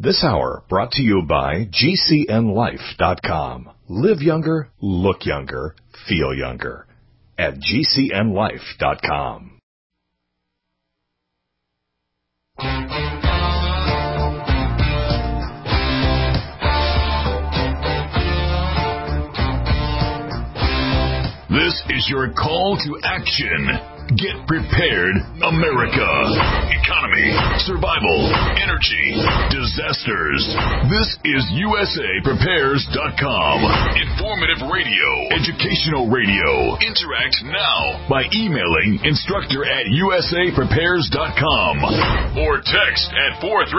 This hour brought to you by GCNLife.com. Live younger, look younger, feel younger at GCNLife.com. This is your call to action. Get prepared, America. Economy, survival, energy, disasters. This is USAPrepares.com. Informative radio, educational radio. Interact now by emailing instructor@USAPrepares.com or text at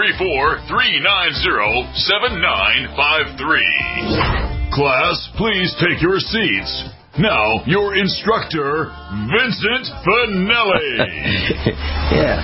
434-390-7953. Class, please take your seats. Now, your instructor, Vincent Finelli. Yeah.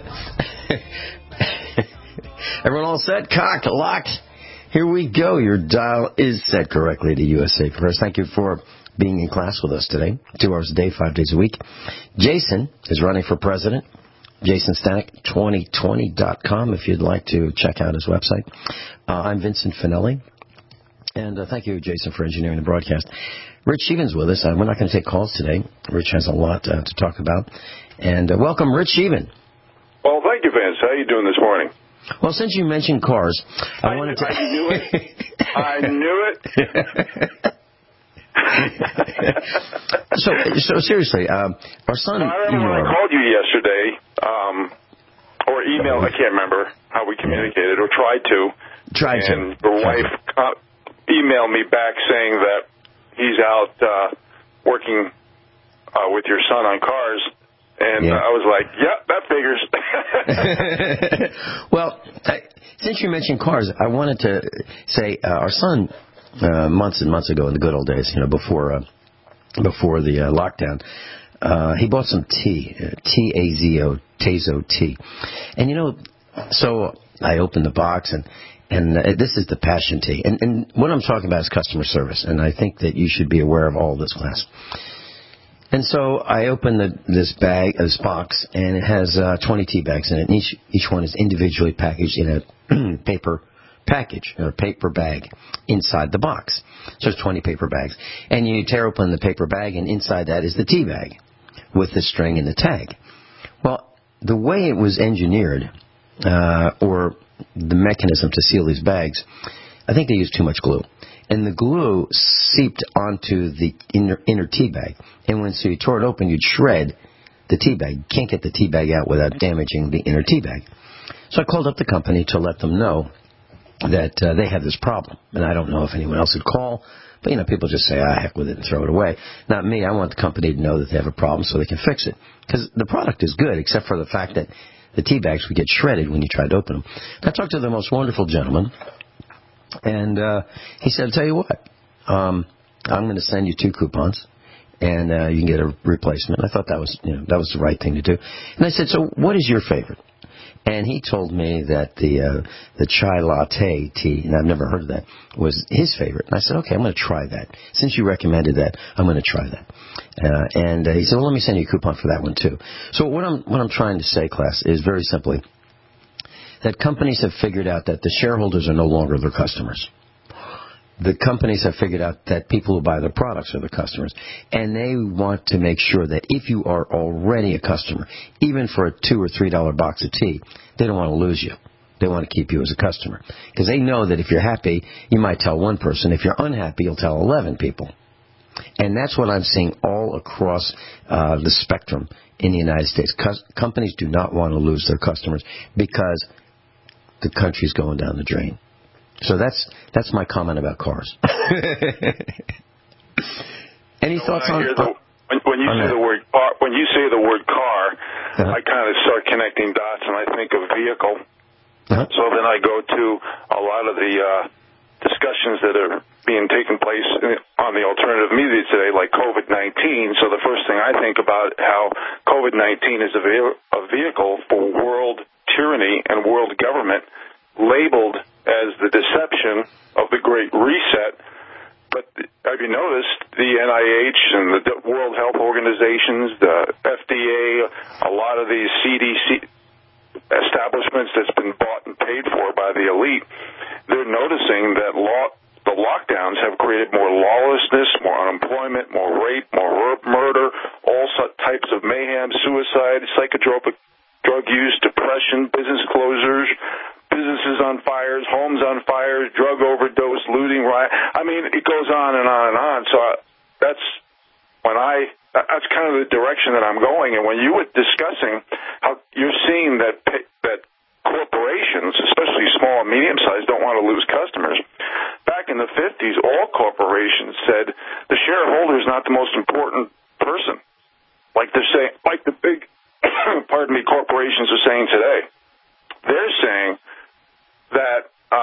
Everyone all set? Cocked, locked? Here we go. Your dial is set correctly to USA Prepares. Thank you for being in class with us today. 2 hours a day, 5 days a week. Jason is running for president. Jason Stanek, 2020.com, if you'd like to check out his website. I'm Vincent Finelli. And thank you, Jason, for engineering the broadcast. Rich Sheevan's with us. We're not going to take calls today. Rich has a lot to talk about. And welcome, Rich Sheevan. Well, thank you, Vince. How are you doing this morning? Well, since you mentioned cars, I wanted to... I knew it. I knew it. So seriously, our son... I remember when I called you yesterday, or emailed, I can't remember how we communicated, or tried to. And your wife emailed me back saying that he's out working with your son on cars, and I was like, that figures. Well, since you mentioned cars, I wanted to say our son, months and months ago in the good old days, before the lockdown, he bought some tea, T-A-Z-O, Tazo tea. And, so I opened the box, and this is the passion tea. And what I'm talking about is customer service, and I think that you should be aware of all of this, class. And so I opened this box, and it has 20 tea bags in it, and each one is individually packaged in a paper package, or paper bag, inside the box. So there's 20 paper bags. And you tear open the paper bag, and inside that is the tea bag with the string and the tag. Well, the way it was engineered, or the mechanism to seal these bags, I think they used too much glue. And the glue seeped onto the inner tea bag. And so you tore it open, you'd shred the tea bag. You can't get the tea bag out without damaging the inner tea bag. So I called up the company to let them know that they had this problem. And I don't know if anyone else would call, but, people just say, heck with it and throw it away. Not me. I want the company to know that they have a problem so they can fix it. Because the product is good, except for the fact that the tea bags would get shredded when you tried to open them. I talked to the most wonderful gentleman, and he said, I'll tell you what, I'm going to send you 2 coupons, and you can get a replacement. I thought that was the right thing to do. And I said, so what is your favorite? And he told me that the chai latte tea, and I've never heard of that, was his favorite. And I said, okay, I'm going to try that. Since you recommended that, I'm going to try that. And he said, well, let me send you a coupon for that one, too. So what I'm trying to say, class, is very simply that companies have figured out that the shareholders are no longer their customers. The companies have figured out that people who buy their products are the customers. And they want to make sure that if you are already a customer, even for a $2 or $3 box of tea, they don't want to lose you. They want to keep you as a customer. Because they know that if you're happy, you might tell one person. If you're unhappy, you'll tell 11 people. And that's what I'm seeing all across the spectrum in the United States. Companies do not want to lose their customers because the country's going down the drain. So that's my comment about cars. Any thoughts on when you say the word car? When you say the word car, I kind of start connecting dots, and I think of vehicle. So then I go to a lot of the discussions that are being taken place on the alternative media today, like COVID-19. So the first thing I think about how COVID-19 is a vehicle for world tyranny and world government, labeled as the deception of the Great Reset. But have you noticed the NIH and the World Health Organizations, the FDA, a lot of these CDC establishments that's been bought and paid for by the elite, they're noticing that the lockdowns have created more lawlessness, more unemployment, more rape, more murder, all types of mayhem, suicide, psychotropic drug use, depression, business closures, businesses on fires, homes on fires, drug overdose, looting, riot. I mean, it goes on and on and on. So that's kind of the direction that I'm going. And when you were discussing how you're seeing that corporations, especially small and medium-sized, don't want to lose customers. Back in the 50s, all corporations said the shareholder is not the most important person. Like they're saying, like the big, corporations are saying today. They're saying that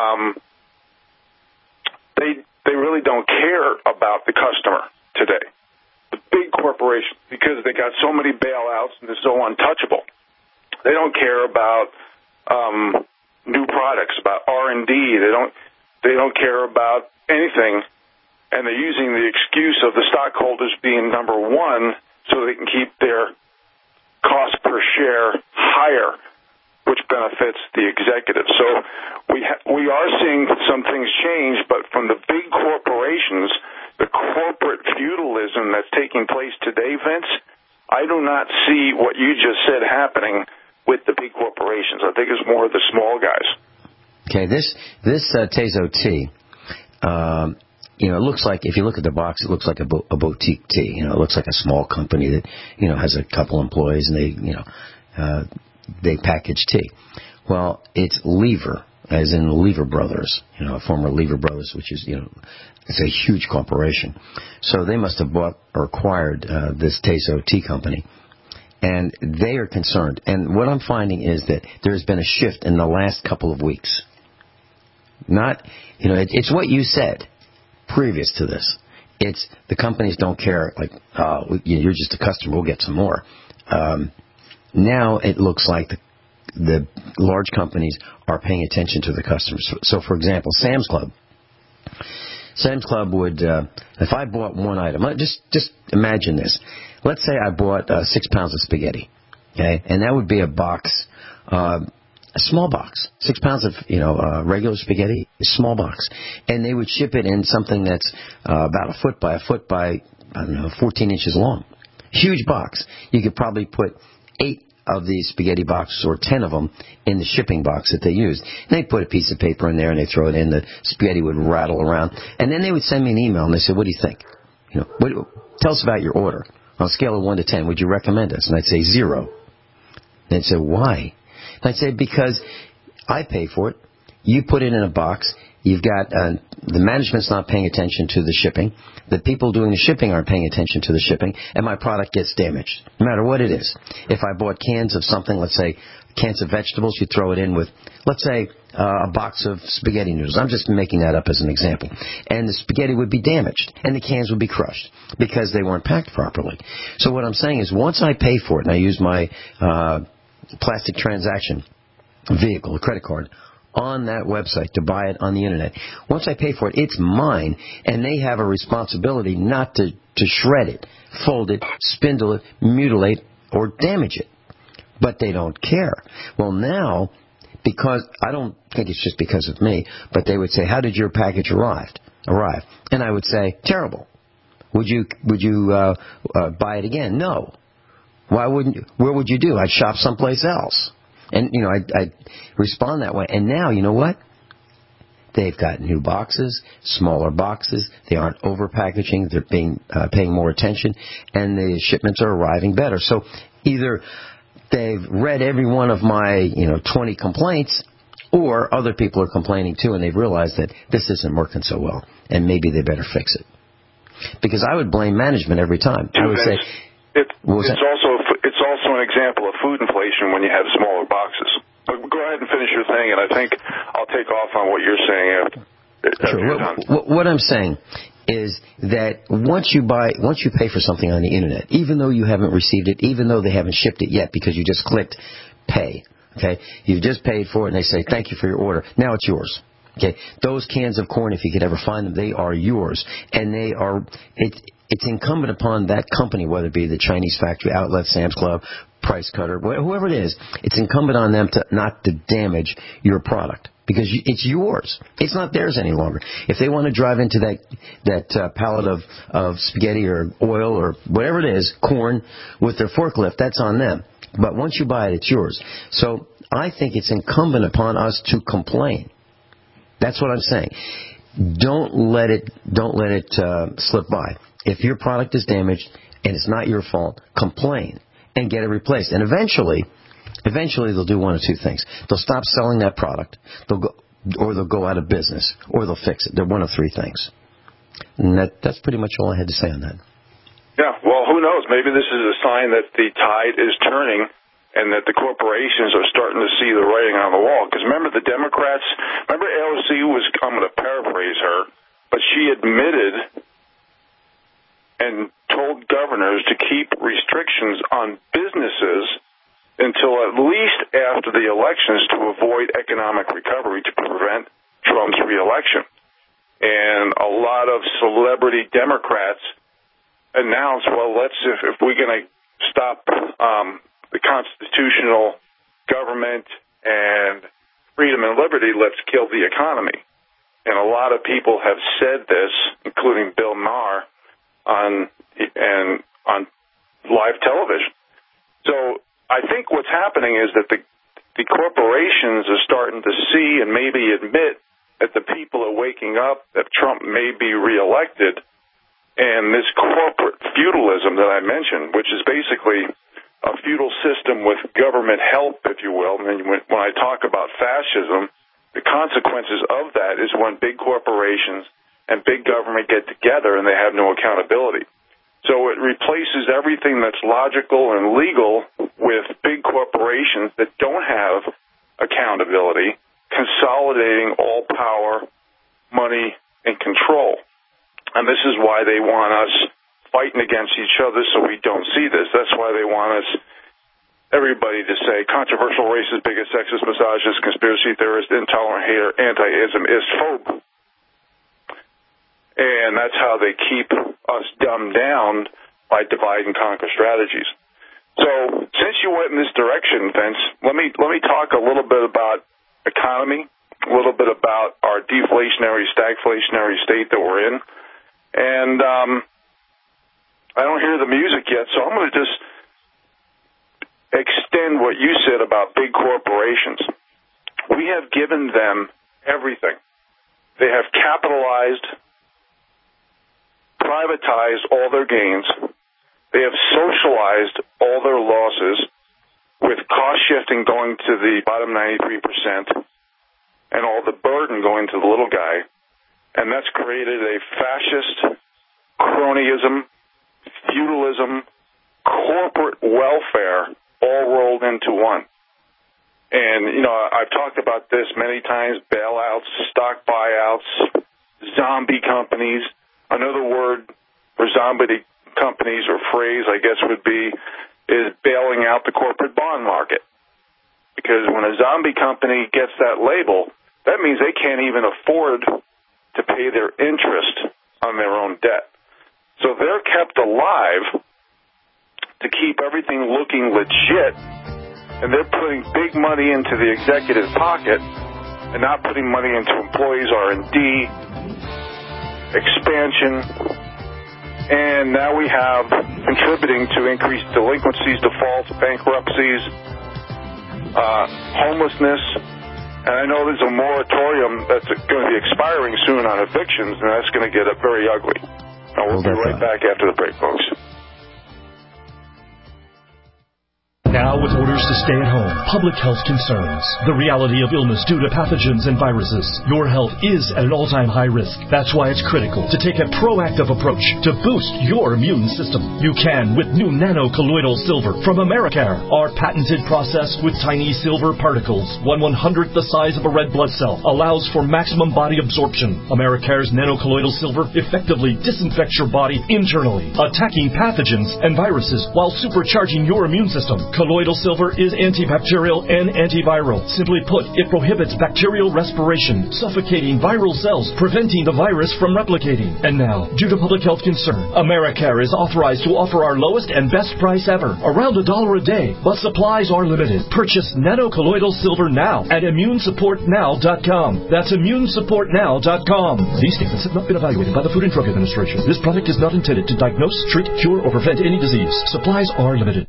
they really don't care about the customer today. The big corporations, because they got so many bailouts and they're so untouchable, they don't care about new products, about R&D. They don't care about anything, and they're using the excuse of the stockholders being number one so they can keep their cost per share higher, which benefits the executives. So we are seeing some things change, but from the big corporations, the corporate feudalism that's taking place today, Vince, I do not see what you just said happening with the big corporations. I think it's more of the small guys. Okay, this Tazo tea, it looks like, if you look at the box, it looks like a boutique tea. It looks like a small company that, has a couple employees and they package tea. Well, it's Lever, as in Lever Brothers, former Lever Brothers, which is, it's a huge corporation. So they must have bought or acquired this Tazo tea company. And they are concerned. And what I'm finding is that there's been a shift in the last couple of weeks. It's what you said previous to this. It's the companies don't care, like, you're just a customer, we'll get some more. Now it looks like the large companies are paying attention to the customers. So for example, Sam's Club would, if I bought one item, just imagine this. Let's say I bought 6 pounds of spaghetti, okay, and that would be a box, a small box, 6 pounds of regular spaghetti, a small box, and they would ship it in something that's about a foot by 14 inches long, huge box. You could probably put 8 of these spaghetti boxes or 10 of them in the shipping box that they used. And they'd put a piece of paper in there and they throw it in. The spaghetti would rattle around, and then they would send me an email and they said, "What do you think? Tell us about your order. On a scale of 1 to 10, would you recommend us?" And I'd say 0. And they'd say, "Why?" And I'd say, "Because I pay for it. You put it in a box. You've got the management's not paying attention to the shipping. The people doing the shipping aren't paying attention to the shipping, and my product gets damaged, no matter what it is. If I bought cans of something, let's say cans of vegetables, you throw it in with, let's say, a box of spaghetti noodles. I'm just making that up as an example. And the spaghetti would be damaged, and the cans would be crushed because they weren't packed properly. So what I'm saying is, once I pay for it, and I use my plastic transaction vehicle, a credit card, on that website to buy it on the internet. Once I pay for it, it's mine, and they have a responsibility not to shred it, fold it, spindle it, mutilate, or damage it. But they don't care. Well, now, because I don't think it's just because of me, but they would say, "How did your package arrive?" And I would say, "Terrible." Would you buy it again? No. Why wouldn't you? Where would you do? I'd shop someplace else. And, I'd respond that way. And now, you know what? They've got new boxes, smaller boxes. They aren't over-packaging. They're paying more attention. And the shipments are arriving better. So either they've read every one of my, 20 complaints, or other people are complaining too, and they've realized that this isn't working so well, and maybe they better fix it. Because I would blame management every time. I would say... It's also an example of food inflation when you have smaller boxes. But go ahead and finish your thing, and I think I'll take off on what you're saying after you're done. What I'm saying is that once you pay for something on the internet, even though you haven't received it, even though they haven't shipped it yet because you just clicked pay, okay, you've just paid for it, and they say, "Thank you for your order." Now it's yours. Okay, those cans of corn, if you could ever find them, they are yours, and it's incumbent upon that company, whether it be the Chinese factory outlet, Sam's Club, Price Cutter, whoever it is, it's incumbent on them to not to damage your product. Because it's yours. It's not theirs any longer. If they want to drive into that pallet of spaghetti or oil or whatever it is, corn, with their forklift, that's on them. But once you buy it, it's yours. So I think it's incumbent upon us to complain. That's what I'm saying. Don't let it slip by. If your product is damaged and it's not your fault, complain and get it replaced. And eventually they'll do one of two things. They'll stop selling that product, they'll go out of business, or they'll fix it. They're one of three things. And that's pretty much all I had to say on that. Yeah, well, who knows? Maybe this is a sign that the tide is turning and that the corporations are starting to see the writing on the wall. Because remember AOC was, I'm going to paraphrase her, but she admitted and told governors to keep restrictions on businesses until at least after the elections to avoid economic recovery to prevent Trump's reelection. And a lot of celebrity Democrats announced, well, if we're going to stop the constitutional government and freedom and liberty, let's kill the economy. And a lot of people have said this, including Bill Maher, on live television. So I think what's happening is that the corporations are starting to see and maybe admit that the people are waking up, that Trump may be reelected, and this corporate feudalism that I mentioned, which is basically a feudal system with government help, if you will. And when I talk about fascism, the consequences of that is when big corporations and big government get together and they have no accountability. So it replaces everything that's logical and legal with big corporations that don't have accountability, consolidating all power, money, and control. And this is why they want us fighting against each other so we don't see this. That's why they want us, everybody, to say controversial, racist, bigot, sexist, misogynist, conspiracy theorist, intolerant, hater, anti-ism, is-phobe. And that's how they keep us dumbed down by divide and conquer strategies. So since you went in this direction, Vince, let me talk a little bit about economy, a little bit about our deflationary, stagflationary state that we're in. And I don't hear the music yet, so I'm going to just extend what you said about big corporations. We have given them everything. They have capitalized, privatized all their gains. They have socialized all their losses, with cost shifting going to the bottom 93% and all the burden going to the little guy. And that's created a fascist, cronyism, feudalism, corporate welfare all rolled into one. And, I've talked about this many times, bailouts, stock buyouts, zombie companies. Another word for zombie companies or phrase, I guess, is bailing out the corporate bond market. Because when a zombie company gets that label, that means they can't even afford to pay their interest on their own debt. So they're kept alive to keep everything looking legit, and they're putting big money into the executive pocket and not putting money into employees' R&D, expansion, and now we have contributing to increased delinquencies, defaults, bankruptcies, homelessness. And I know there's a moratorium that's going to be expiring soon on evictions, and that's going to get very ugly. Now, we'll be right back after the break, folks. Now with orders to stay at home, public health concerns, the reality of illness due to pathogens and viruses, your health is at an all-time high risk. That's why it's critical to take a proactive approach to boost your immune system. You can with new nano-colloidal silver from Americare. Our patented process with tiny silver particles, 1/100th the size of a red blood cell, allows for maximum body absorption. Americare's nano-colloidal silver effectively disinfects your body internally, attacking pathogens and viruses while supercharging your immune system. Colloidal silver is antibacterial and antiviral. Simply put, it prohibits bacterial respiration, suffocating viral cells, preventing the virus from replicating. And now, due to public health concern, Americare is authorized to offer our lowest and best price ever, around $1 a day, but supplies are limited. Purchase nanocolloidal silver now at immunesupportnow.com. That's immunesupportnow.com. These statements have not been evaluated by the Food and Drug Administration. This product is not intended to diagnose, treat, cure, or prevent any disease. Supplies are limited.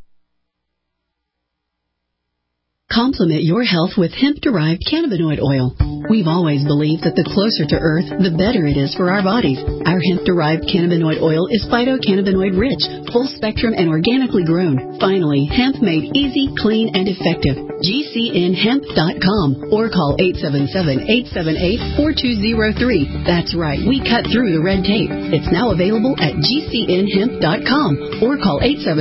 Complement your health with hemp-derived cannabinoid oil. We've always believed that the closer to Earth, the better it is for our bodies. Our hemp-derived cannabinoid oil is phytocannabinoid-rich, full-spectrum, and organically grown. Finally, hemp made easy, clean, and effective. GCNhemp.com or call 877-878-4203. That's right, we cut through the red tape. It's now available at GCNhemp.com or call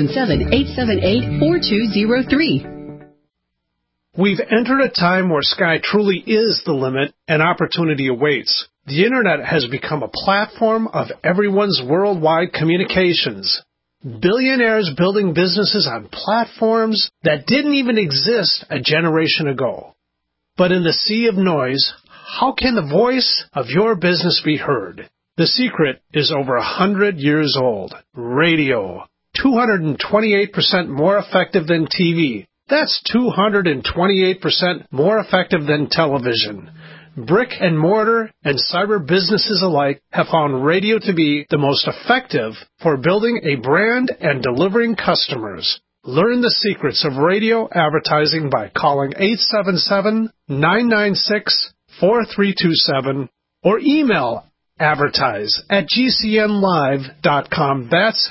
877-878-4203. We've entered a time where sky truly is the limit and opportunity awaits. The Internet has become a platform of everyone's worldwide communications. Billionaires building businesses on platforms that didn't even exist a generation ago. But in the sea of noise, how can the voice of your business be heard? The secret is over 100 years old. Radio. 228% more effective than TV. That's 228% more effective than television. Brick and mortar and cyber businesses alike have found radio to be the most effective for building a brand and delivering customers. Learn the secrets of radio advertising by calling 877-996-4327 or email advertise@gcnlive.com. That's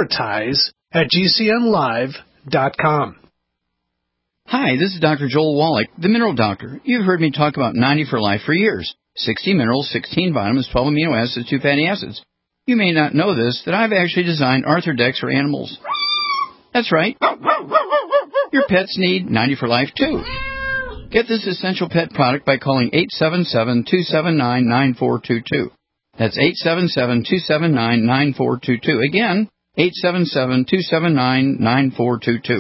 advertise@gcnlive.com. Hi, this is Dr. Joel Wallach, the Mineral Doctor. You've heard me talk about 90 for Life for years. 60 minerals, 16 vitamins, 12 amino acids, 2 fatty acids. You may not know this, that I've actually designed Arthrodex for animals. That's right. Your pets need 90 for Life, too. Get this essential pet product by calling 877-279-9422. That's 877-279-9422. Again, 877-279-9422.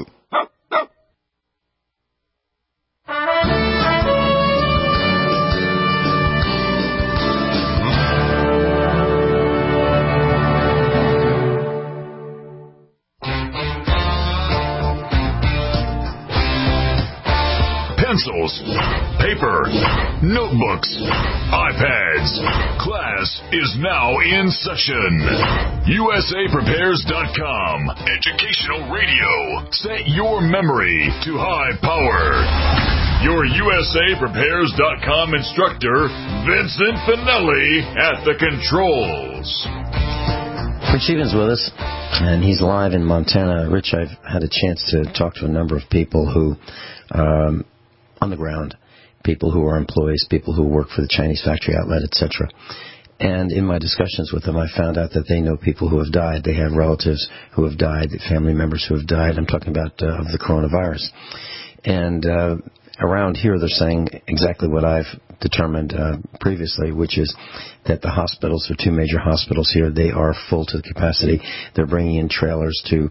Pencils, paper, notebooks, iPads. Class is now in session. USAPrepares.com. Educational radio. Set your memory to high power. Your USAPrepares.com instructor, Vincent Finelli, at the controls. Rich Stevens with us, and he's live in Montana. Rich, I've had a chance to talk to a number of people who on the ground, people who are employees, people who work for the Chinese factory outlet, etc. And in my discussions with them, I found out that they know people who have died. They have relatives who have died, family members who have died. I'm talking about of the coronavirus. And around here, they're saying exactly what I've determined previously, which is that the hospitals, the two major hospitals here, they are full to capacity. They're bringing in trailers to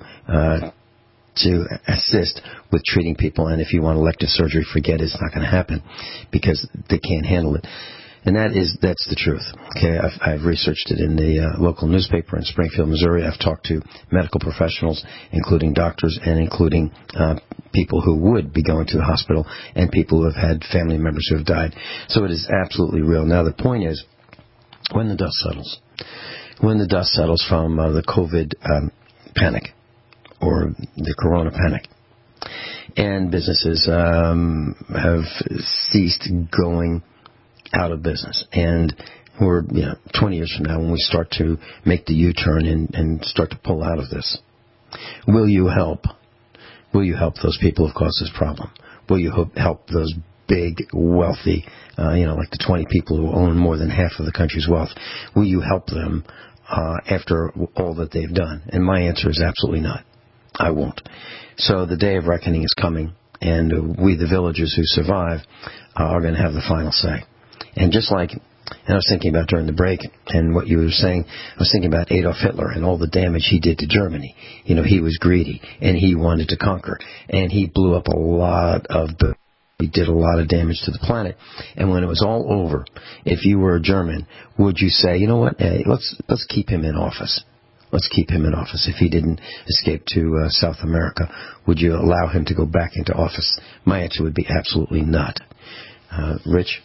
assist with treating people, and if you want elective surgery, forget it. It's not going to happen because they can't handle it. And that's the truth. Okay, I've researched it in the local newspaper in Springfield, Missouri. I've talked to medical professionals, including doctors and including people who would be going to the hospital and people who have had family members who have died. So it is absolutely real. Now the point is, when the dust settles from the COVID panic, or the corona panic, and businesses have ceased going out of business, and we're 20 years from now when we start to make the U-turn and start to pull out of this, will you help those people who've caused this problem? Will you help those big, wealthy, like the 20 people who own more than half of the country's wealth? Will you help them after all that they've done? And my answer is absolutely not. I won't. So the day of reckoning is coming, and we, the villagers who survive, are going to have the final say. And just like And I was thinking about during the break and what you were saying, I was thinking about Adolf Hitler and all the damage he did to Germany. He was greedy and he wanted to conquer. And he blew up he did a lot of damage to the planet. And when it was all over, if you were a German, would you say, you know what, hey, let's keep him in office? Let's keep him in office. If he didn't escape to South America, would you allow him to go back into office? My answer would be absolutely not. Rich?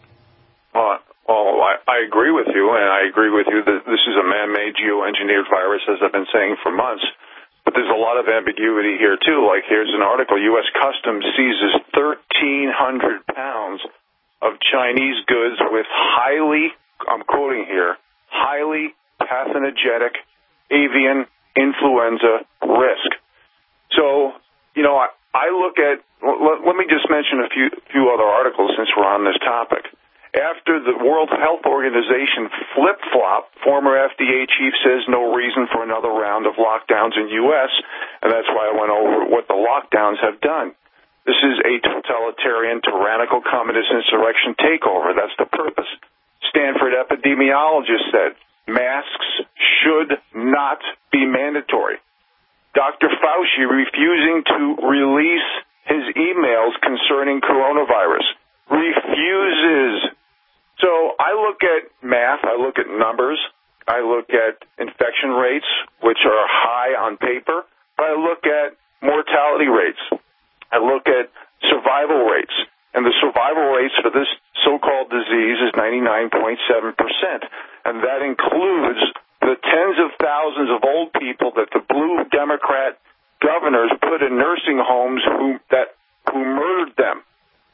I agree with you, and I agree with you that this is a man-made geoengineered virus, as I've been saying for months. But there's a lot of ambiguity here, too. Like, here's an article, U.S. Customs seizes 1,300 pounds of Chinese goods with I'm quoting here, highly pathogenic avian influenza risk. So, I look at, let me just mention a few other articles since we're on this topic. After the World Health Organization flip-flop, former FDA chief says no reason for another round of lockdowns in U.S., and that's why I went over what the lockdowns have done. This is a totalitarian, tyrannical communist insurrection takeover. That's the purpose. Stanford epidemiologist said masks should not be mandatory. Dr. Fauci refusing to release his emails concerning coronavirus. Refuses. So I look at math, I look at numbers, I look at infection rates, which are high on paper, but I look at mortality rates. I look at survival rates, and the survival rates for this so-called disease is 99.7%, and that includes the tens of thousands of old people that the blue Democrat governors put in nursing homes who murdered them.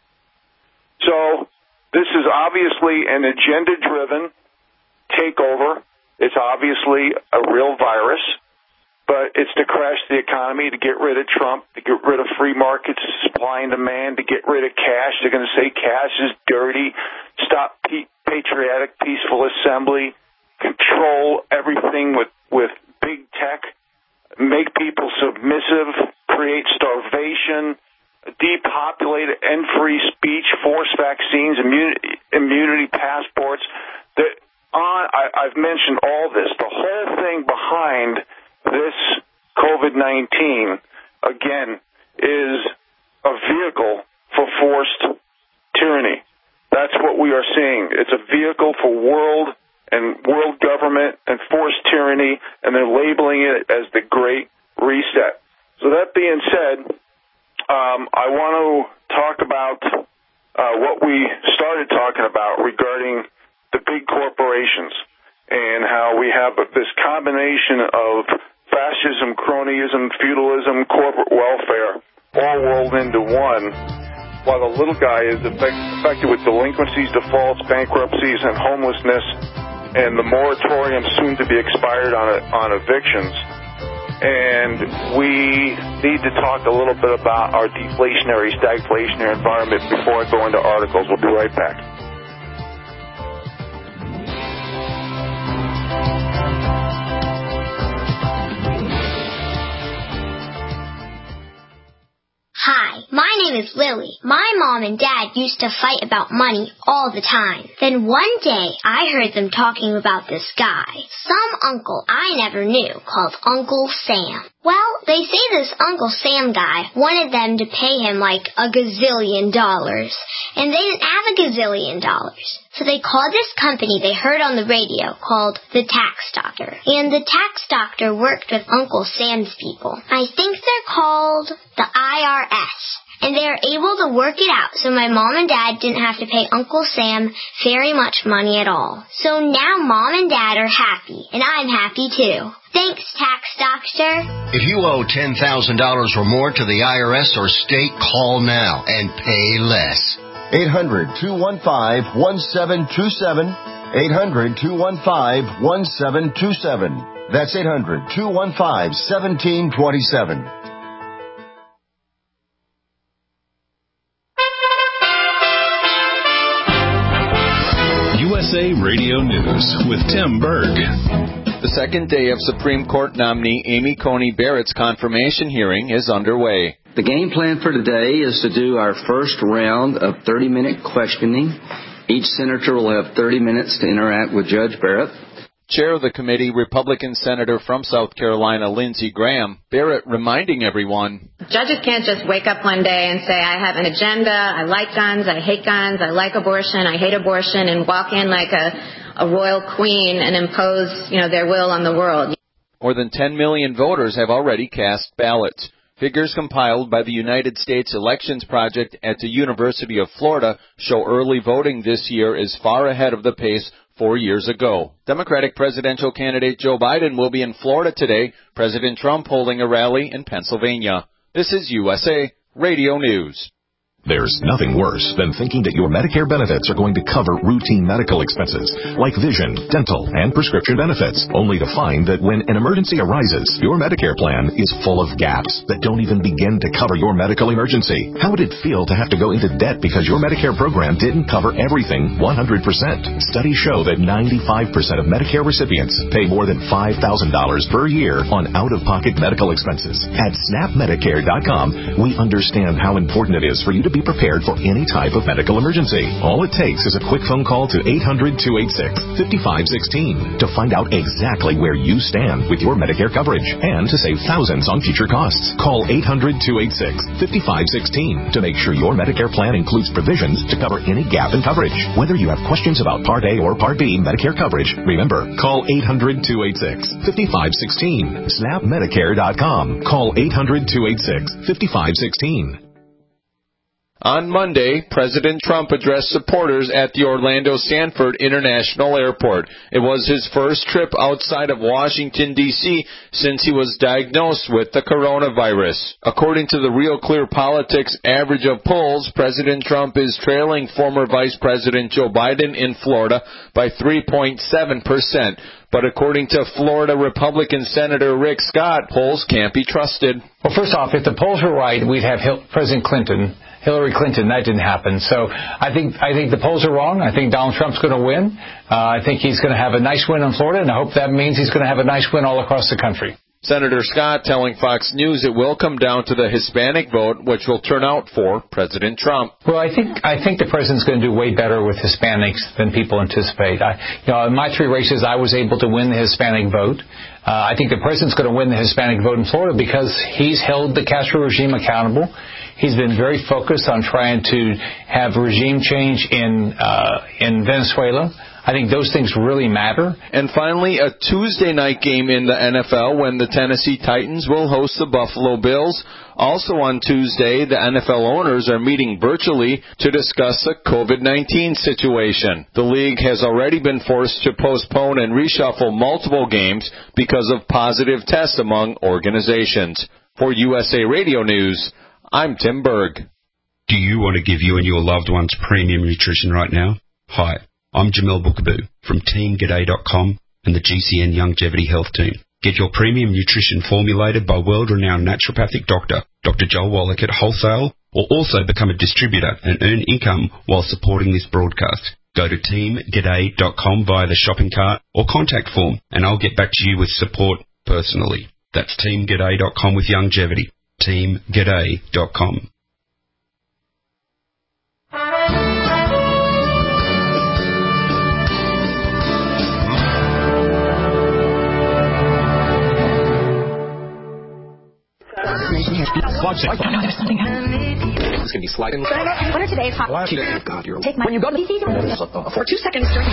So this is obviously an agenda-driven takeover. It's obviously a real virus, but it's to crash the economy, to get rid of Trump, to get rid of free markets, supply and demand, to get rid of cash. They're going to say cash is dirty, stop patriotic, peaceful assembly, control everything with big tech, make people submissive, create starvation, depopulate, end free speech, force vaccines, immunity passports. I've mentioned all this. The whole thing behind this COVID-19, again, is a vehicle for forced tyranny. That's what we are seeing. It's a vehicle for world government and forced tyranny, and they're labeling it as the Great Reset. So that being said, I want to talk about what we started talking about regarding the big corporations and how we have this combination of fascism, cronyism, feudalism, corporate welfare all rolled into one, while the little guy is affected with delinquencies, defaults, bankruptcies, and homelessness, and the moratorium soon to be expired on evictions. And we need to talk a little bit about our deflationary, stagflationary environment before I go into articles. We'll be right back. Hi, my name is Lily. My mom and dad used to fight about money all the time. Then one day, I heard them talking about this guy, some uncle I never knew, called Uncle Sam. Well, they say this Uncle Sam guy wanted them to pay him like $1 gazillion, and they didn't have $1 gazillion. So they called this company they heard on the radio called the Tax Doctor. And the Tax Doctor worked with Uncle Sam's people. I think they're called the IRS. And they were able to work it out so my mom and dad didn't have to pay Uncle Sam very much money at all. So now mom and dad are happy, and I'm happy too. Thanks, Tax Doctor. If you owe $10,000 or more to the IRS or state, call now and pay less. 800-215-1727. 800-215-1727. That's 800-215-1727. USA Radio News with Tim Berg. The second day of Supreme Court nominee Amy Coney Barrett's confirmation hearing is underway. The game plan for today is to do our first round of 30-minute questioning. Each senator will have 30 minutes to interact with Judge Barrett. Chair of the committee, Republican Senator from South Carolina, Lindsey Graham. Barrett reminding everyone, judges can't just wake up one day and say, I have an agenda, I like guns, I hate guns, I like abortion, I hate abortion, and walk in like a royal queen and impose, their will on the world. More than 10 million voters have already cast ballots. Figures compiled by the United States Elections Project at the University of Florida show early voting this year is far ahead of the pace 4 years ago. Democratic presidential candidate Joe Biden will be in Florida today, President Trump holding a rally in Pennsylvania. This is USA Radio News. There's nothing worse than thinking that your Medicare benefits are going to cover routine medical expenses like vision, dental, and prescription benefits, only to find that when an emergency arises, your Medicare plan is full of gaps that don't even begin to cover your medical emergency. How would it feel to have to go into debt because your Medicare program didn't cover everything 100%? Studies show that 95% of Medicare recipients pay more than $5,000 per year on out-of-pocket medical expenses. At SnapMedicare.com, we understand how important it is for you to be prepared for any type of medical emergency. All it takes is a quick phone call to 800-286-5516 to find out exactly where you stand with your Medicare coverage and to save thousands on future costs. Call 800-286-5516 to make sure your Medicare plan includes provisions to cover any gap in coverage. Whether you have questions about Part A or Part B Medicare coverage, remember, call 800-286-5516. SnapMedicare.com. Call 800-286-5516. On Monday, President Trump addressed supporters at the Orlando Sanford International Airport. It was his first trip outside of Washington, D.C. since he was diagnosed with the coronavirus. According to the Real Clear Politics average of polls, President Trump is trailing former Vice President Joe Biden in Florida by 3.7%. But according to Florida Republican Senator Rick Scott, polls can't be trusted. Well, first off, if the polls were right, we'd have Hillary Clinton. That didn't happen. So I think the polls are wrong. I think Donald Trump's going to win. I think he's going to have a nice win in Florida, and I hope that means he's going to have a nice win all across the country. Senator Scott telling Fox News it will come down to the Hispanic vote, which will turn out for President Trump. Well, I think the president's going to do way better with Hispanics than people anticipate. In my three races, I was able to win the Hispanic vote. I think the president's going to win the Hispanic vote in Florida because he's held the Castro regime accountable. He's been very focused on trying to have regime change in Venezuela. I think those things really matter. And finally, a Tuesday night game in the NFL when the Tennessee Titans will host the Buffalo Bills. Also on Tuesday, the NFL owners are meeting virtually to discuss the COVID-19 situation. The league has already been forced to postpone and reshuffle multiple games because of positive tests among organizations. For USA Radio News, I'm Tim Berg. Do you want to give you and your loved ones premium nutrition right now? Hi, I'm Jamel Bookaboo from TeamGaday.com and the GCN Longevity Health Team. Get your premium nutrition formulated by world-renowned naturopathic doctor, Dr. Joel Wallach at wholesale, or also become a distributor and earn income while supporting this broadcast. Go to TeamGaday.com via the shopping cart or contact form, and I'll get back to you with support personally. That's TeamGaday.com with longevity. TeamGaday.com. It's going to be sliding. What are today's hot? God, you're... Take my... When you go to the PC, for 2 seconds during...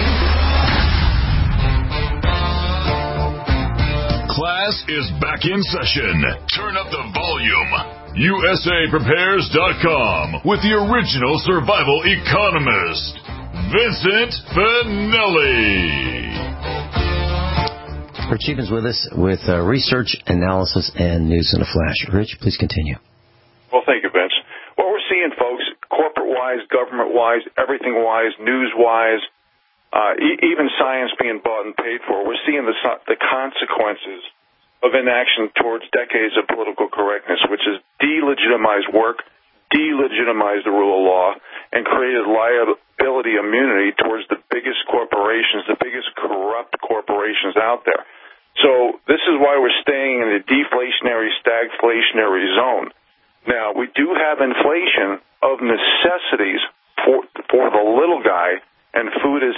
Class is back in session. Turn up the volume. USAPrepares.com with the original survival economist, Vincent Finelli. Rich Evans with us with research, analysis, and news in a flash. Rich, please continue. Well, thank you, Vince. What we're seeing, folks, corporate-wise, government-wise, everything-wise, news-wise, even science being bought and paid for, we're seeing the consequences of inaction towards decades of political correctness, which is delegitimize work, delegitimize the rule of law, and created liability immunity towards the biggest corporations, the biggest corrupt corporations out there. So this is why we're staying in the deflationary, stagflationary zone. Now, we do have inflation of necessities for the little guy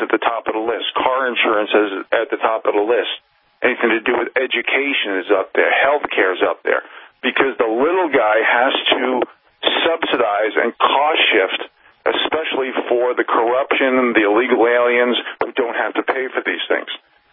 at the top of the list. Car insurance is at the top of the list. Anything to do with education is up there. Healthcare is up there. Because the little guy has to subsidize and cost shift, especially for the corruption and the illegal aliens who don't have to pay for these things.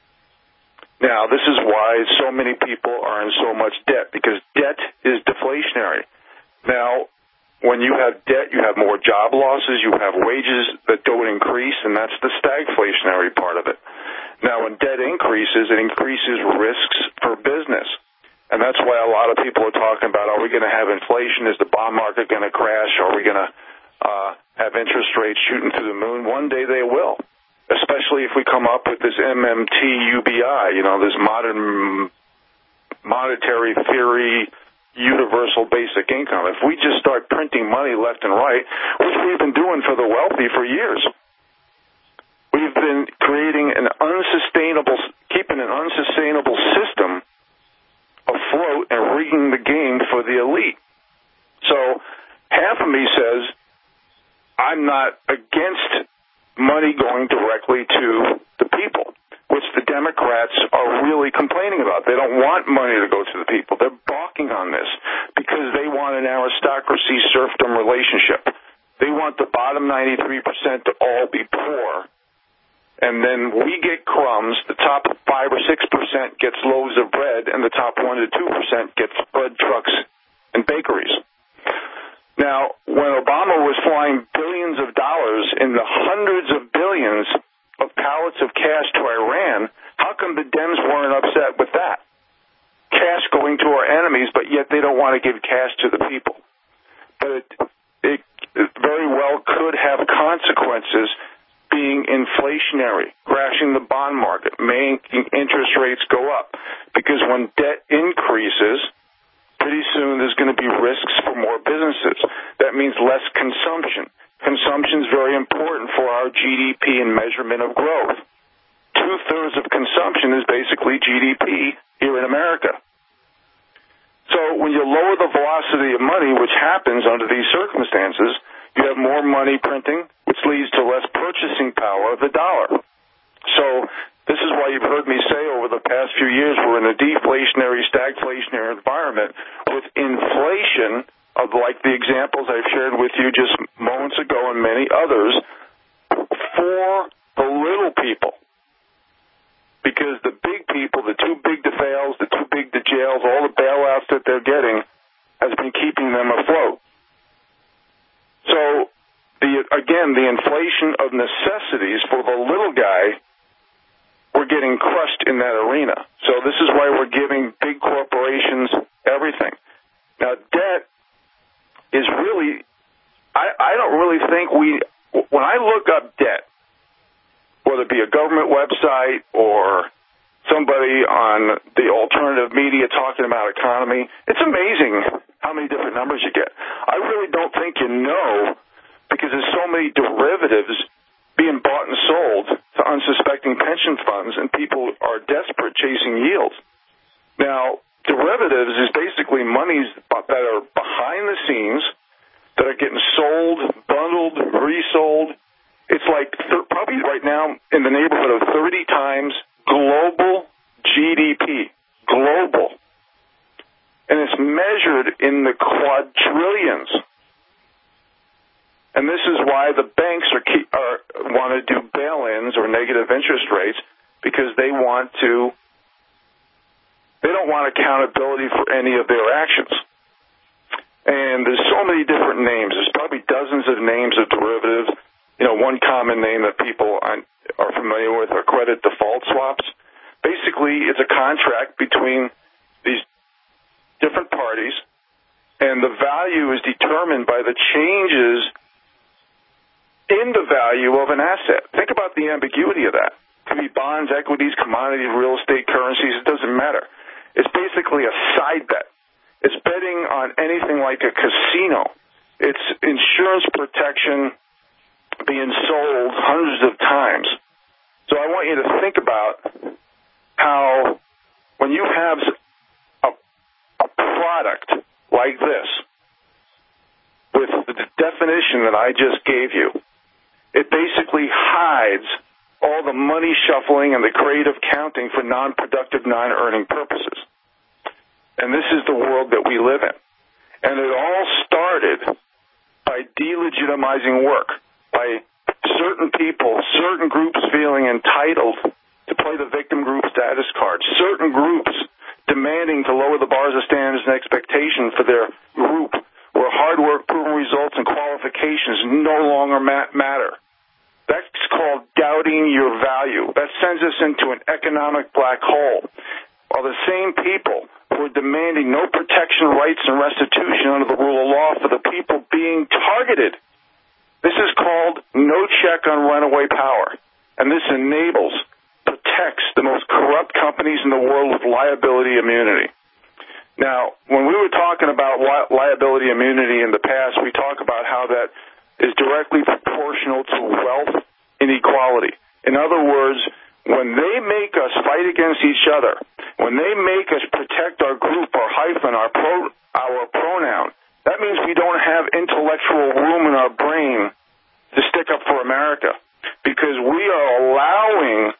Now, this is why so many people are in so much debt, because debt is deflationary. Now, when you have debt, you have more job losses, you have wages that don't increase, and that's the stagflationary part of it. Now, when debt increases, it increases risks for business. And that's why a lot of people are talking about, are we going to have inflation? Is the bond market going to crash? Are we going to have interest rates shooting through the moon? One day they will, especially if we come up with this MMT UBI, this modern monetary theory universal basic income. If we just start printing money left and right, which we've been doing for the wealthy for years, we've been keeping an unsustainable system afloat and rigging the game for the elite. So half of me says I'm not against money going directly to the people, which the Democrats are really complaining about. They don't want money to go to the people. They're balking on this because they want an aristocracy serfdom relationship. They want the bottom 93% to all be poor, and then we get crumbs. The top 5 or 6% gets loaves of bread, and the top 1 to 2% gets bread trucks and bakeries. Now, when Obama was flying billions of dollars in the hundreds of billions of pallets of cash to Iran, how come the Dems weren't upset with that? Cash going to our enemies, but yet they don't want to give cash to the people. But it very well could have consequences being inflationary, crashing the bond market, making interest rates go up. Because when debt increases, pretty soon there's going to be risks for more businesses. That means less consumption. Consumption is very important for our GDP and measurement of growth. 2/3 of consumption is basically GDP here in America. So when you lower the velocity of money, which happens under these circumstances, you have more money printing, which leads to less purchasing power of the dollar. So this is why you've heard me say over the past few years we're in a deflationary, stagflationary environment with inflation of like the examples I've shared with you just moments ago and many others for the little people. Because the big people, the too big to fails, the too big to jails, all the bailouts that they're getting has been keeping them afloat. So, the inflation of necessities for the little guy, we're getting crushed in that arena. So this is why we're giving big corporations everything. Now, debt is really, I don't really think when I look up debt, whether it be a government website or somebody on the alternative media talking about economy, it's amazing how many different numbers you get. I really don't think you know, because there's so many derivatives being bought and sold to unsuspecting pension funds, and people are desperate chasing yields. Now, derivatives is basically monies that are behind the scenes that are getting sold, bundled, resold. It's like probably right now in the neighborhood of 30 times global GDP. Global. And it's measured in the quadrillions. And this is why the banks want to do bail-ins or negative interest rates, because they don't want accountability for any of their actions. And there's so many different names. There's probably dozens of names of derivatives. One common name that people are familiar with are credit default swaps. Basically, it's a contract between these different parties, and the value is determined by the changes in the value of an asset. Think about the ambiguity of that. It could be bonds, equities, commodities, real estate, currencies. It doesn't matter. It's basically a side bet. It's betting on anything like a casino. It's insurance protection being sold hundreds of times. So I want you to think about how when you have a product like this with the definition that I just gave you, it basically hides all the money shuffling and the creative counting for non-productive, non-earning purposes. And this is the world that we live in. And it all started by delegitimizing work, by certain people, certain groups feeling entitled to play the victim group status card, certain groups demanding to lower the bars of standards and expectation for their group, where hard work, proven results, and qualifications no longer matter. That's called doubting your value. That sends us into an economic black hole. While the same people who are demanding no protection, rights, and restitution under the rule of law for the people being targeted. This is called no check on runaway power. And this enables, protects the most corrupt companies in the world with liability immunity. Now, when we were talking about liability immunity in the past, we talk about how that is directly proportional to wealth inequality. In other words, when they make us fight against each other, when they make us protect our group, our hyphen, our pronoun, that means we don't have intellectual room in our brain to stick up for America, because we are allowing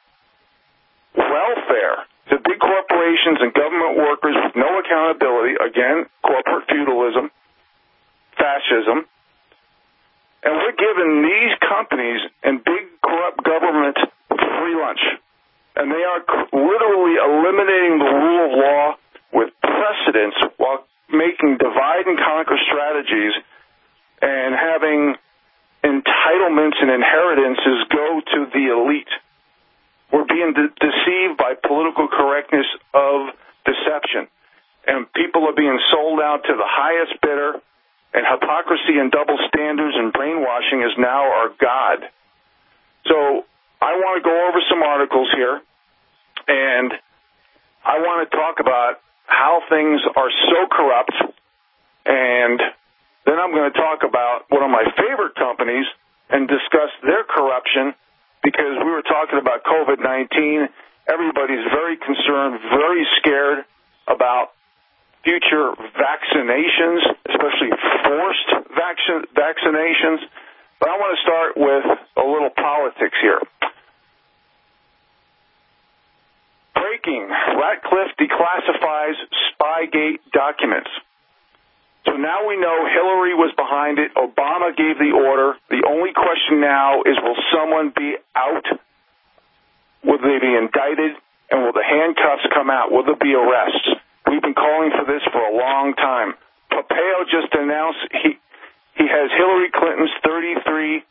welfare to big corporations and government workers with no accountability, again, corporate feudalism, fascism, and we're giving these companies and big corrupt government free lunch. And they are literally eliminating the rule of law with precedence while making divide and conquer strategies and having entitlements and inheritances go to the elite. We're being deceived by political correctness of deception. And people are being sold out to the highest bidder, and hypocrisy and double standards and brainwashing is now our God. So I want to go over some articles here, and I want to talk about how things are so corrupt, and then I'm going to talk about one of my favorite companies and discuss their corruption, because we were talking about COVID-19. Everybody's very concerned, very scared about future vaccinations, especially forced vaccinations. But I want to start with a little politics here. Breaking: Ratcliffe declassifies Spygate documents. So now we know Hillary was behind it. Obama gave the order. The only question now is, will someone be out? Will they be indicted? And will the handcuffs come out? Will there be arrests? We've been calling for this for a long time. Pompeo just announced he has Hillary Clinton's 33,000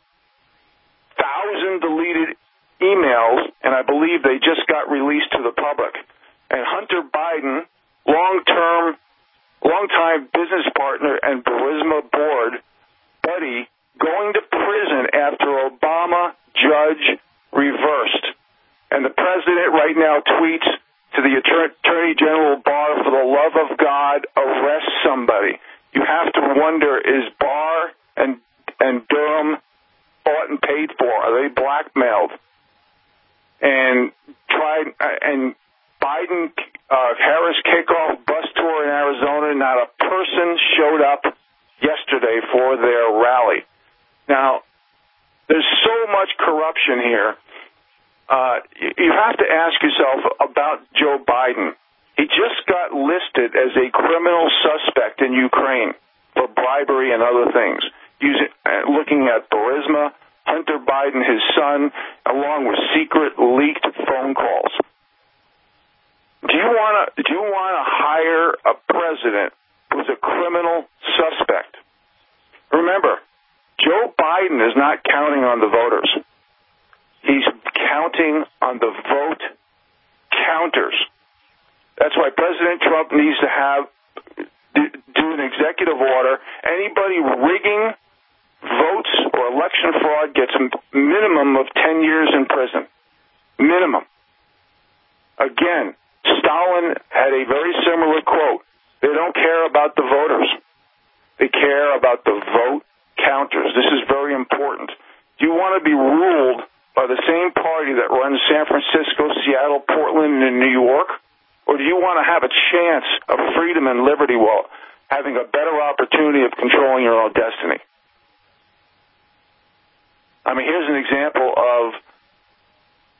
deleted emails, and I believe they just got released to the public. And Hunter Biden, longtime business partner and Burisma board buddy, going to prison after Obama judge reversed. And the president right now tweets to the Attorney General Barr, for the love of God, arrest somebody. You have to wonder, is Barr and Durham bought and paid for? Are they blackmailed? And Biden, Harris kickoff bus tour in Arizona, not a person showed up yesterday for their rally. Now, there's so much corruption here. You have to ask yourself about Joe Biden. He just got listed as a criminal suspect in Ukraine for bribery and other things, looking at Burisma, Hunter Biden, his son, along with secret leaked phone calls. Do you want to hire a president who's a criminal suspect? Remember, Joe Biden is not counting on the voters. He's counting on the vote counters. That's why President Trump needs to do an executive order. Anybody rigging votes or election fraud gets a minimum of 10 years in prison. Minimum. Again, Stalin had a very similar quote. They don't care about the voters. They care about the vote counters. This is very important. Do you want to be ruled by the same party that runs San Francisco, Seattle, Portland, and New York? Or do you want to have a chance of freedom and liberty while having a better opportunity of controlling your own destiny? I mean, here's an example of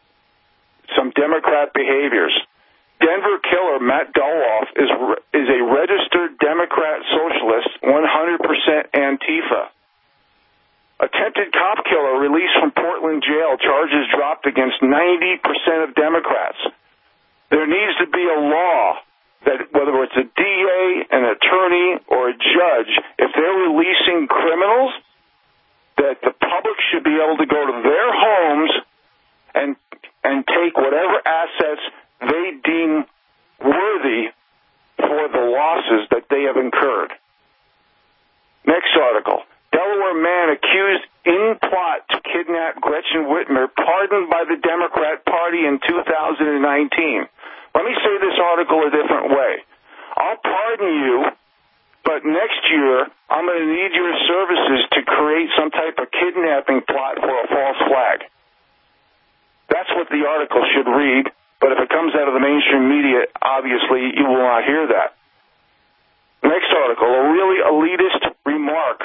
Democrat behaviors. Denver killer Matt Doloff is a registered Democrat socialist, 100% Antifa. Attempted cop killer released from Portland jail, charges dropped against 90% of Democrats. There needs to be a law that whether it's a DA, an attorney, or a judge, if they're releasing criminals, that the public should be able to go to their homes and take whatever assets they deem worthy for the losses that they have incurred. Next article. Delaware man accused in plot to kidnap Gretchen Whitmer, pardoned by the Democrat Party in 2019. Let me say this article a different way. I'll pardon you, but next year I'm going to need your services to create some type of kidnapping plot for a false flag. That's what the article should read, but if it comes out of the mainstream media, obviously you will not hear that. Next article, a really elitist remark.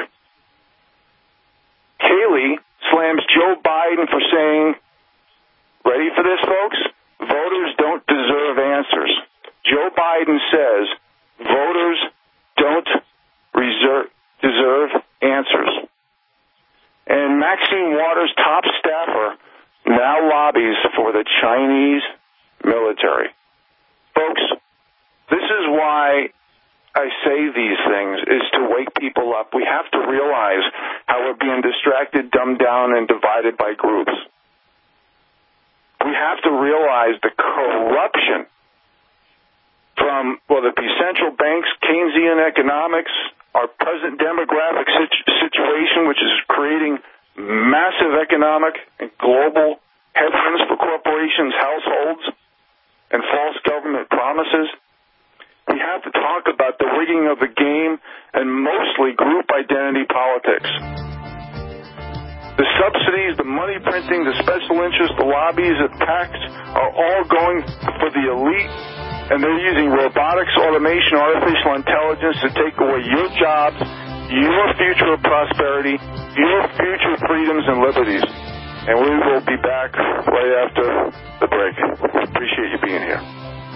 Haley slams Joe Biden for saying, ready for this, folks? Voters don't deserve answers. Joe Biden says voters don't deserve answers. And Maxine Waters' top staffer now lobbies for the Chinese military. Folks, this is why I say these things, is to wake people up. We have to realize how we're being distracted, dumbed down, and divided by groups. We have to realize the corruption from, whether it be central banks, Keynesian economics, our present demographic situation, which is creating massive economic and global headwinds for corporations, households, and false government promises. We have to talk about the rigging of the game and mostly group identity politics. The subsidies, the money printing, the special interests, the lobbies, the tax are all going for the elite, and they're using robotics, automation, artificial intelligence to take away your jobs, your future of prosperity, your future freedoms and liberties. And we will be back right after the break. Appreciate you being here.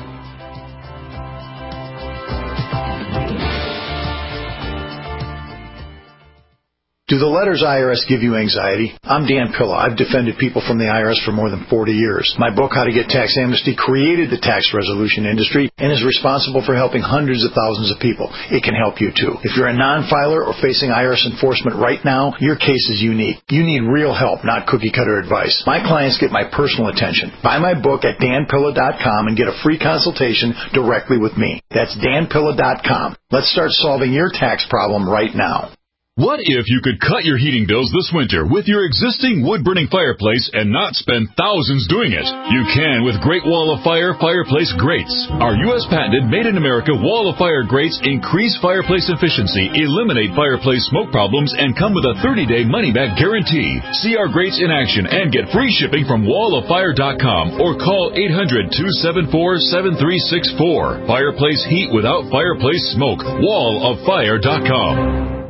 Do the letters IRS give you anxiety? I'm Dan Pilla. I've defended people from the IRS for more than 40 years. My book, How to Get Tax Amnesty, created the tax resolution industry and is responsible for helping hundreds of thousands of people. It can help you too. If you're a non-filer or facing IRS enforcement right now, your case is unique. You need real help, not cookie-cutter advice. My clients get my personal attention. Buy my book at danpilla.com and get a free consultation directly with me. That's danpilla.com. Let's start solving your tax problem right now. What if you could cut your heating bills this winter with your existing wood-burning fireplace and not spend thousands doing it? You can with Great Wall of Fire fireplace grates. Our U.S. patented made-in-America Wall of Fire grates increase fireplace efficiency, eliminate fireplace smoke problems, and come with a 30-day money-back guarantee. See our grates in action and get free shipping from walloffire.com or call 800-274-7364. Fireplace heat without fireplace smoke. walloffire.com.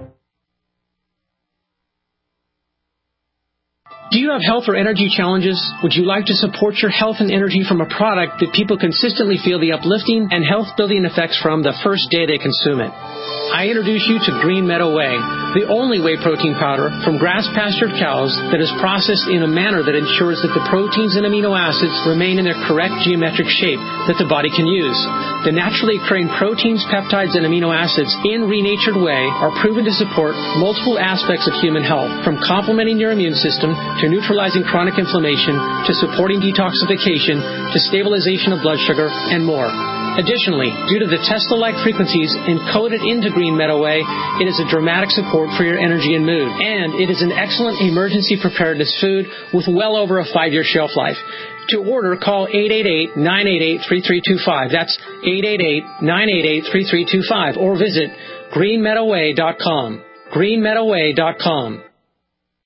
Do you have health or energy challenges? Would you like to support your health and energy from a product that people consistently feel the uplifting and health-building effects from the first day they consume it? I introduce you to Green Meadow Whey, the only whey protein powder from grass-pastured cows that is processed in a manner that ensures that the proteins and amino acids remain in their correct geometric shape that the body can use. The naturally occurring proteins, peptides, and amino acids in renatured whey are proven to support multiple aspects of human health, from complementing your immune system to neutralizing chronic inflammation to supporting detoxification to stabilization of blood sugar and more. Additionally, due to the Tesla-like frequencies encoded into Green Meadow Whey, it is a dramatic support for your energy and mood. And it is an excellent emergency preparedness food with well over a 5-year shelf life. To order, call 888-988-3325. That's 888-988-3325. Or visit greenmeadowwhey.com. greenmeadowwhey.com.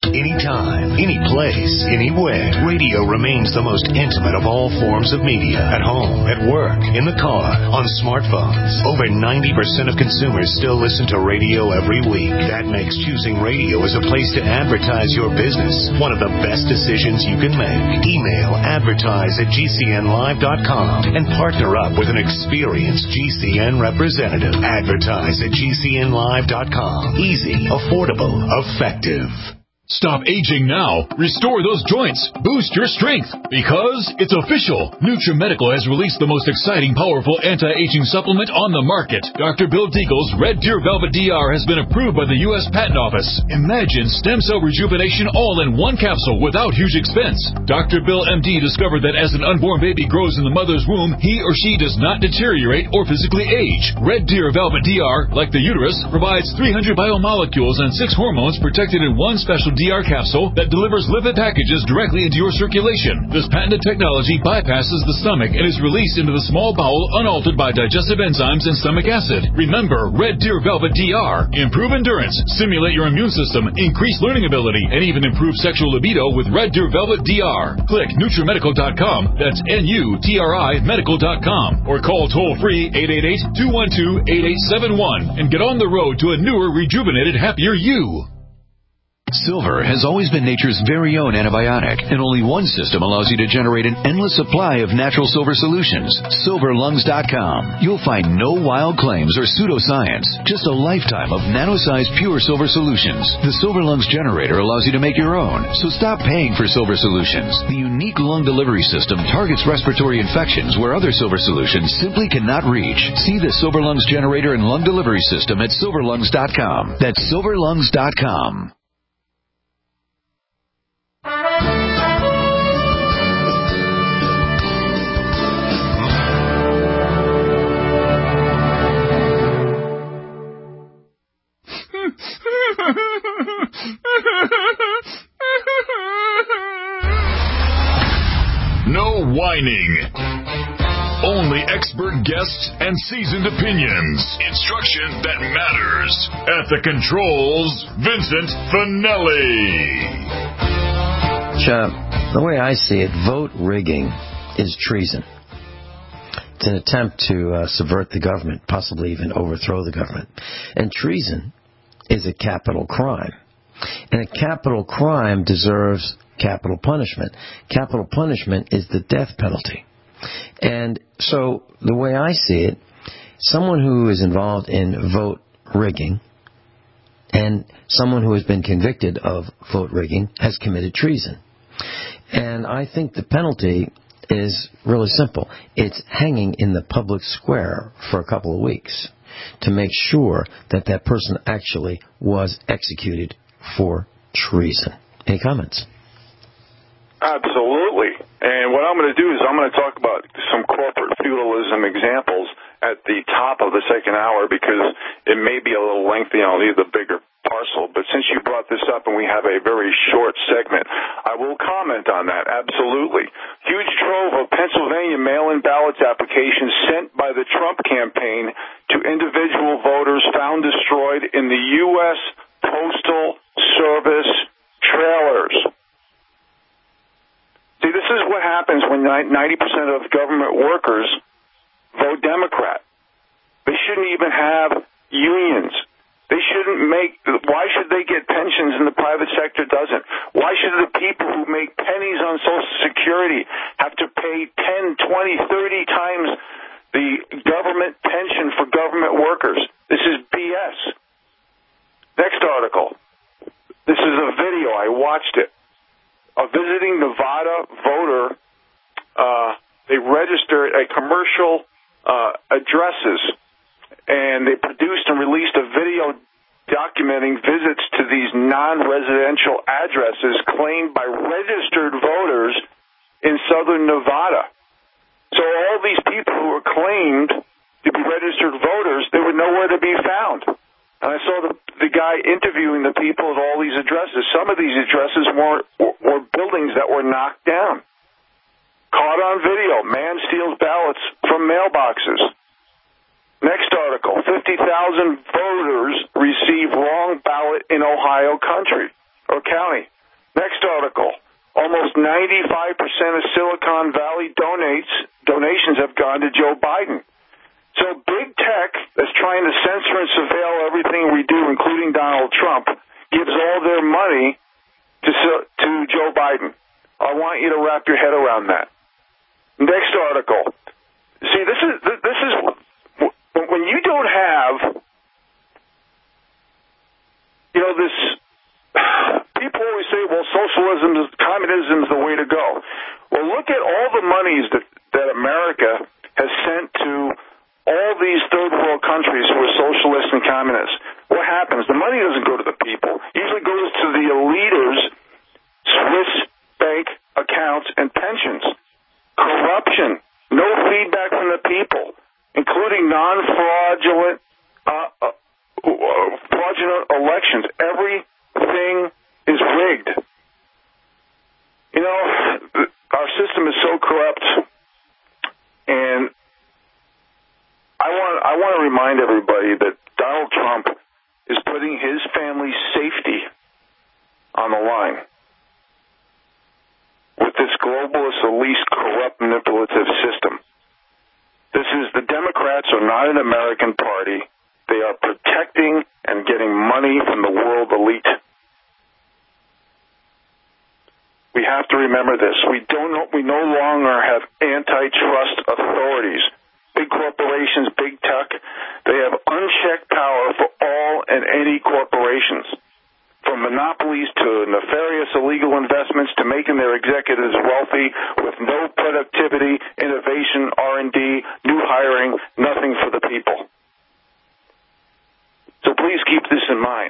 Anytime, any place, anywhere. Radio remains the most intimate of all forms of media. At home, at work, in the car, on smartphones. Over 90% of consumers still listen to radio every week. That makes choosing radio as a place to advertise your business one of the best decisions you can make. Email advertise@gcnlive.com and partner up with an experienced GCN representative. Advertise at gcnlive.com. Easy, affordable, effective. Stop aging now. Restore those joints. Boost your strength. Because it's official. NutriMedical has released the most exciting, powerful anti-aging supplement on the market. Dr. Bill Deagle's Red Deer Velvet DR has been approved by the U.S. Patent Office. Imagine stem cell rejuvenation all in one capsule without huge expense. Dr. Bill MD discovered that as an unborn baby grows in the mother's womb, he or she does not deteriorate or physically age. Red Deer Velvet DR, like the uterus, provides 300 biomolecules and 6 hormones protected in one special DR capsule that delivers lipid packages directly into your circulation. This patented technology bypasses the stomach and is released into the small bowel unaltered by digestive enzymes and stomach acid. Remember, Red Deer Velvet DR. Improve endurance, stimulate your immune system, increase learning ability, and even improve sexual libido with Red Deer Velvet DR. Click NutriMedical.com, that's NUTRI Medical.com, or call toll-free 888-212-8871 and get on the road to a newer, rejuvenated, happier you. Silver has always been nature's very own antibiotic, and only one system allows you to generate an endless supply of natural silver solutions. SilverLungs.com. You'll find no wild claims or pseudoscience, just a lifetime of nano-sized pure silver solutions. The Silver Lungs generator allows you to make your own, so stop paying for silver solutions. The unique lung delivery system targets respiratory infections where other silver solutions simply cannot reach. See the Silver Lungs generator and lung delivery system at SilverLungs.com. That's SilverLungs.com. No whining. Only expert guests and seasoned opinions. Instruction that matters. At the controls, Vincent Finelli. The way I see it, vote rigging is treason. It's an attempt to subvert the government, possibly even overthrow the government. And treason is a capital crime. And a capital crime deserves capital punishment. Capital punishment is the death penalty. And so the way I see it, someone who is involved in vote rigging and someone who has been convicted of vote rigging has committed treason. And I think the penalty is really simple. It's hanging in the public square for a couple of weeks to make sure that that person actually was executed for treason. Any comments? Absolutely. And what I'm going to do is I'm going to talk about some corporate feudalism examples at the top of the second hour because it may be a little lengthy and I'll need the bigger parcel. But since you brought this up and we have a very short segment, I will comment on that. Absolutely. Huge trove of Pennsylvania mail-in ballots applications sent by the Trump campaign to individual voters found destroyed in the U.S. Postal Service trailers. See, this is what happens when 90% of government workers vote Democrat. They shouldn't even have unions. They shouldn't why should they get pensions and the private sector doesn't? Why should the people who make pennies on Social Security have to pay 10, 20, 30 times the government pension for government workers? This is BS. Next article. This is a video. I watched it. A visiting Nevada voter, they registered a commercial addresses, and they produced and released a video documenting visits to these non-residential addresses claimed by registered voters in southern Nevada. So all these people who were claimed to be registered voters, they were nowhere to be found. And I saw the guy interviewing the people at all these addresses. Some of these addresses were buildings that were knocked down. Caught on video. Man steals ballots from mailboxes. Next article. 50,000 voters receive wrong ballot in Ohio county. Next article. Almost 95% of Silicon Valley donations have gone to Joe Biden. So big tech that's trying to censor and surveil everything we do, including Donald Trump, gives all their money to Joe Biden. I want you to wrap your head around that. Next article. See, this is when you don't have, this. People always say, well, communism is the way to go. Well, look at all the monies that America has sent to all these third world countries who are socialists and communists. What happens? The money doesn't go to the people. It usually goes to the eliters, Swiss bank accounts, and pensions. Corruption. No feedback from the people, including non-fraudulent fraudulent elections. Everything is rigged. Our system is so corrupt, and I want to remind everybody that Donald Trump is putting his family's safety on the line with this globalist, elite, corrupt, manipulative system. The Democrats are not an American party. They are protecting and getting money from the world elite. We have to remember this. We no longer have antitrust authorities. Big corporations, big tech, they have unchecked power for all and any corporations. From monopolies to nefarious illegal investments to making their executives wealthy with no productivity, innovation, R&D, new hiring, nothing for the people. So please keep this in mind.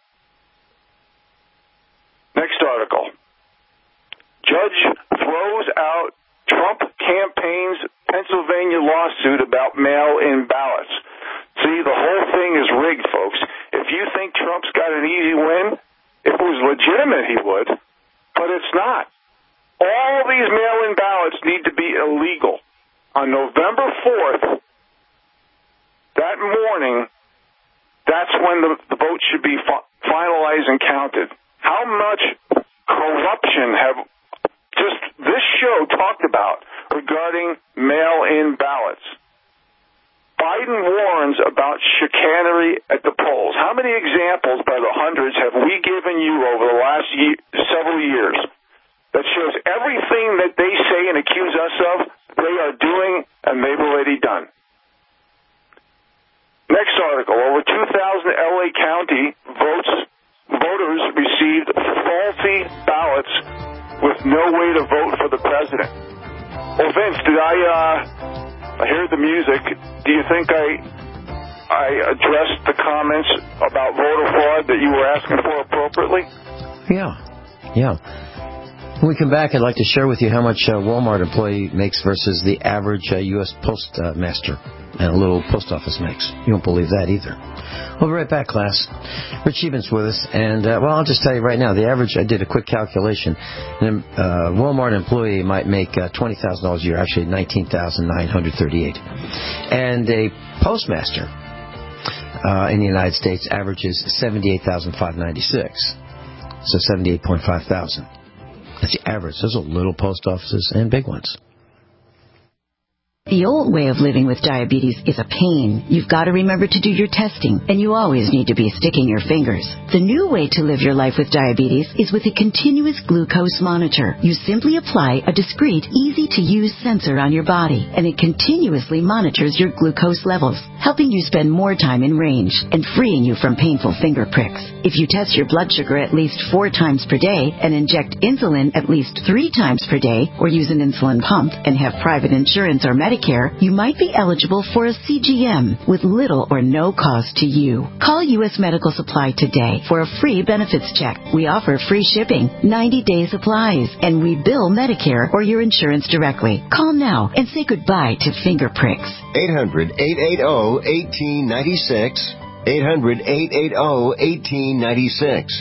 Next article. Judge throws out Trump campaign's Pennsylvania lawsuit about mail-in ballots. See, the whole thing is rigged, folks. If you think Trump's got an easy win, if it was legitimate, he would, but it's not. All these mail-in ballots need to be illegal. On November 4th, that morning, that's when the vote should be finalized and counted. How much corruption have just this show talked about regarding mail-in ballots? Biden warns about chicanery at the polls. How many examples by the hundreds have we given you over the last several years that shows everything that they say and accuse us of, they are doing and they've already done? Next article. Over 2,000 L.A. County voters received faulty ballots with no way to vote for the president. Well, Vince, did I hear the music. Do you think I addressed the comments about voter fraud that you were asking for appropriately? Yeah. When we come back, I'd like to share with you how much a Walmart employee makes versus the average U.S. postmaster and a little post office makes. You won't believe that either. We'll be right back, class. Rich Eben's with us, and I'll just tell you right now, the average, I did a quick calculation, a Walmart employee might make $20,000 a year, actually $19,938. And a postmaster in the United States averages $78,596, so $78.5 thousand. That's the average. Those are little post offices and big ones. The old way of living with diabetes is a pain. You've got to remember to do your testing, and you always need to be sticking your fingers. The new way to live your life with diabetes is with a continuous glucose monitor. You simply apply a discreet, easy-to-use sensor on your body, and it continuously monitors your glucose levels, helping you spend more time in range and freeing you from painful finger pricks. If you test your blood sugar at least 4 times per day and inject insulin at least 3 times per day, or use an insulin pump and have private insurance or Medicare, you might be eligible for a CGM with little or no cost to you. Call U.S. Medical Supply today for a free benefits check. We offer free shipping, 90-day supplies, and we bill Medicare or your insurance directly. Call now and say goodbye to finger pricks. 800-880-1896. 800-880-1896.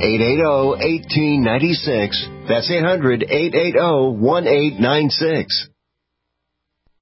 800-880-1896. That's 800-880-1896.